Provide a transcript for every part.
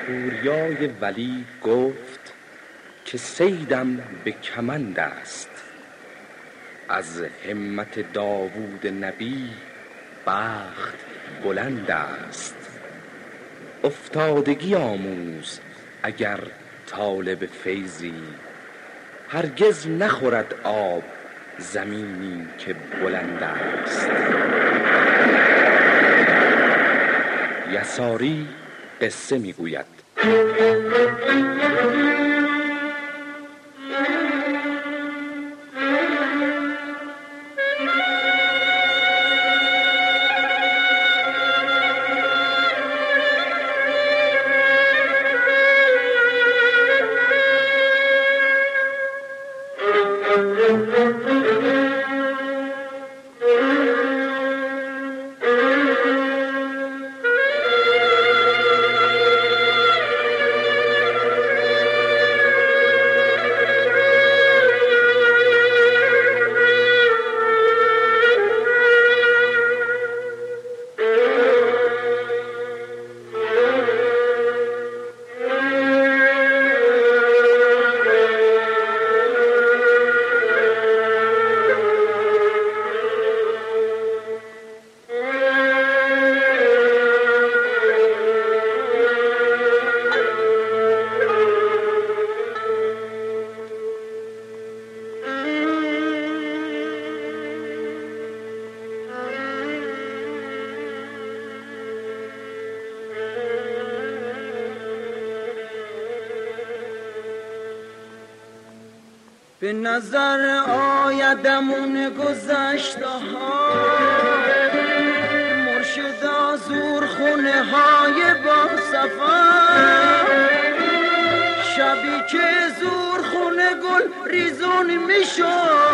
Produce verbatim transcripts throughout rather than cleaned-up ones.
پوریای ولی گفت که صیدم به کمند است، از همت داوود نبی بخت بلند است. افتادگی آموز اگر طالب فیضی، هرگز نخورد آب زمینی که بلند است. یساری قصه میگوید: به نظر آیدمون گذشته ها، مرشد آزور خونه های با سفر، شبی که زور خونه گل ریزون میشد،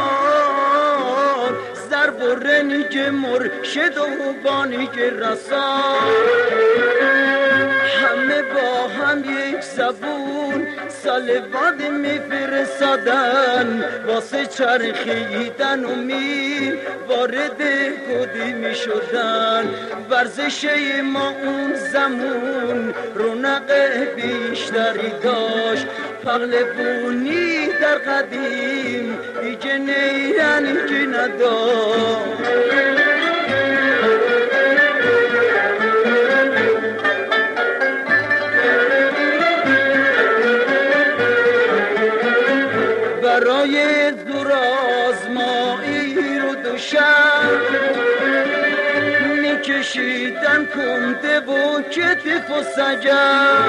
ضرب و رنج مرشد و بانیج رسال، همه با هم یک زبون سال بعد میفرستادن، واسه چرخیدن و میل وارد کودی میشدن. ورزش ما اون زمون رونق بیشتری داشت، پهلوانی در قدیم دیگه نیرن که نداشت. برای دور آزمایی رو دو شب میکشیدن کنده و کتف و سجر،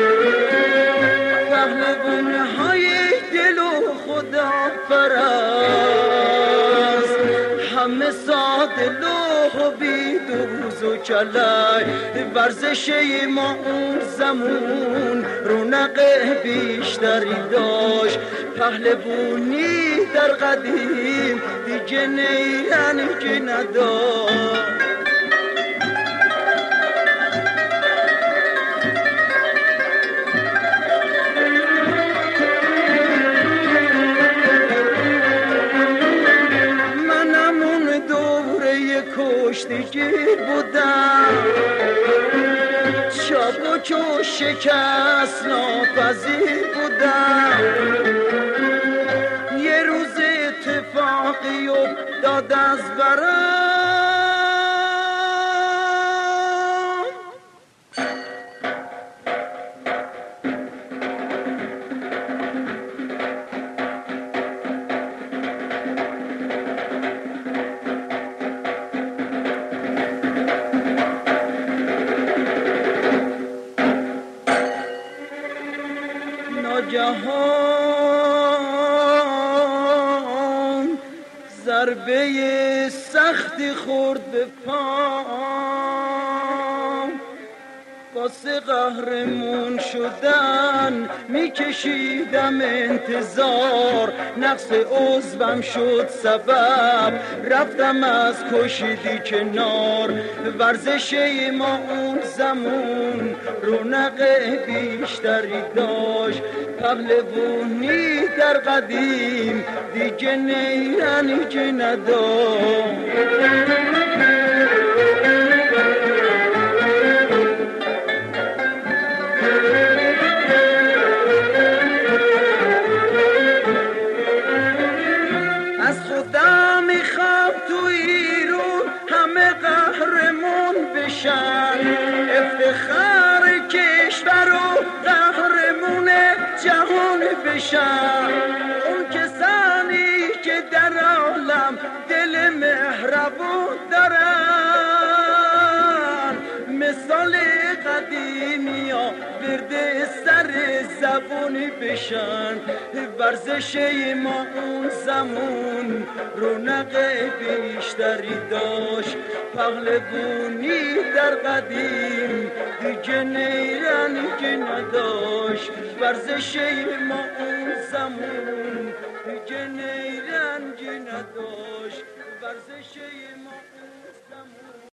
پهلوان های دل و خدا پرست، همه ساده لوح و بیدوز و کلای. ورزش ما اون زمون رونق بیشتری داشت، پهلوانی در قدیم دیگه نیرن که نداشت. منم اون دوره کشتگیر بودم، چابک و شکست ناپذیر بودم. یه روز اتفاقی افتاد از برام، ناگهان ضربه سختی خورد به پام، واسه قهرمون شدن میکشیدم انتظار، نقص عضوم شد سبب رفتم از کشیدی کنار. ورزش ما اون زمون رونق بیشتری داشت، پهلوانی در قدیم دیگه نیرنی که نداشت. Thank you. افتخار کشور و قهرمون جهان بشن. اون کسانی که در عالم دل مهربون دارن، مثال قدیمی ها برده سر زبونی بشن. ورزش ما اون زمان رونق بیشتری داشت، پهلوانی در قدیم دیگه نیرنگی نداشت. ورزش ما اون زمان دیگه نیرنگی نداشت. ورزش ما اون زمان